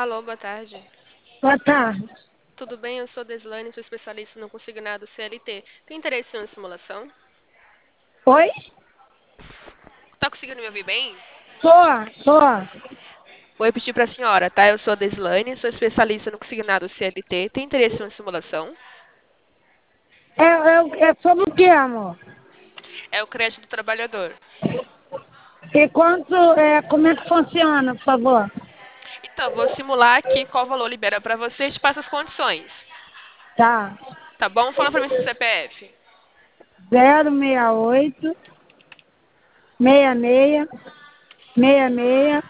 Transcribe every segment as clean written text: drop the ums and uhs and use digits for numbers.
Alô, boa tarde. Boa tarde. Tudo bem? Eu sou Deslane, sou especialista no consignado CLT. Tem interesse em uma simulação? Oi? Tá conseguindo me ouvir bem? Tô. Vou repetir para a senhora, tá? Eu sou Deslane, sou especialista no consignado CLT. Tem interesse em uma simulação? É sobre o que, amor? É o crédito do trabalhador. E como é que funciona, por favor? Então, vou simular aqui qual valor libera para você e te passo as condições. Tá. Tá bom? Fala para mim seu CPF. 068 66 66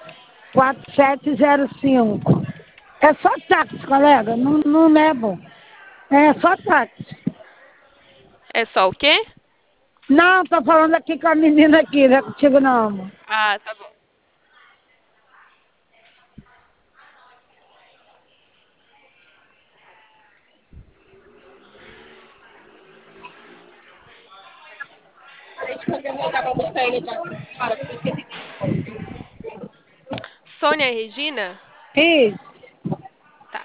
4705. É só táxi, colega. Não é bom. É só táxi. É só o quê? Não, tô falando aqui com a menina aqui, não é contigo não, amor. Ah, tá bom. Sônia e Regina? Isso. Tá.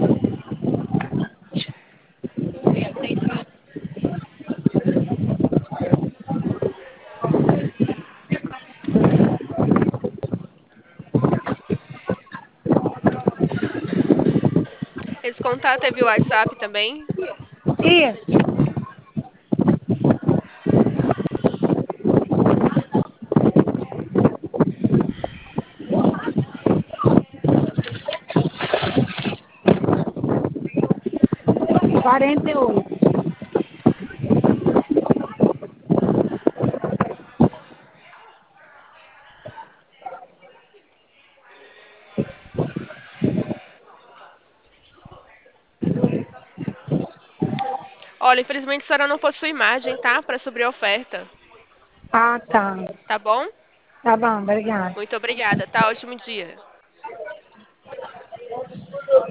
Esse contato é via WhatsApp também? Isso. 48. Olha, infelizmente a senhora não possui imagem, tá? Para subir a oferta. Ah, tá. Tá bom? Tá bom, obrigada. Muito obrigada, tá? Ótimo dia.